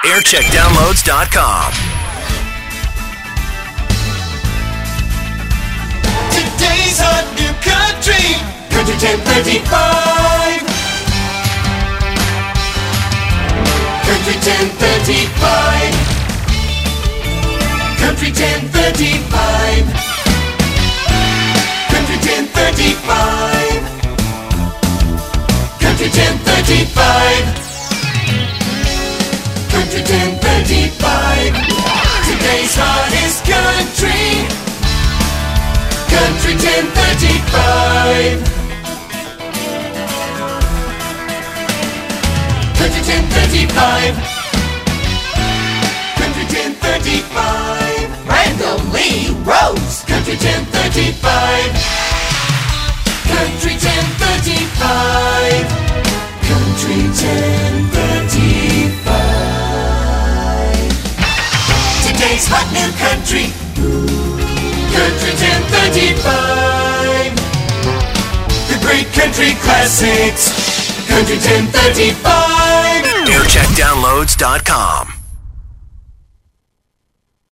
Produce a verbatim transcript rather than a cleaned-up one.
aircheck downloads dot com. Today's hot new country, Country ten thirty-five. Country ten thirty-five. Country ten thirty-five. Country ten thirty-five. Country ten thirty-five. Country ten thirty-five. Today's hottest country, Country ten thirty-five. Country ten thirty-five. Country ten thirty-five. Randall Lee Rose. Country ten thirty-five. Country ten thirty-five. Country ten thirty-five. Today's hot new country, Country ten thirty-five. The great country classics, Country ten thirty-five. aircheck downloads dot com.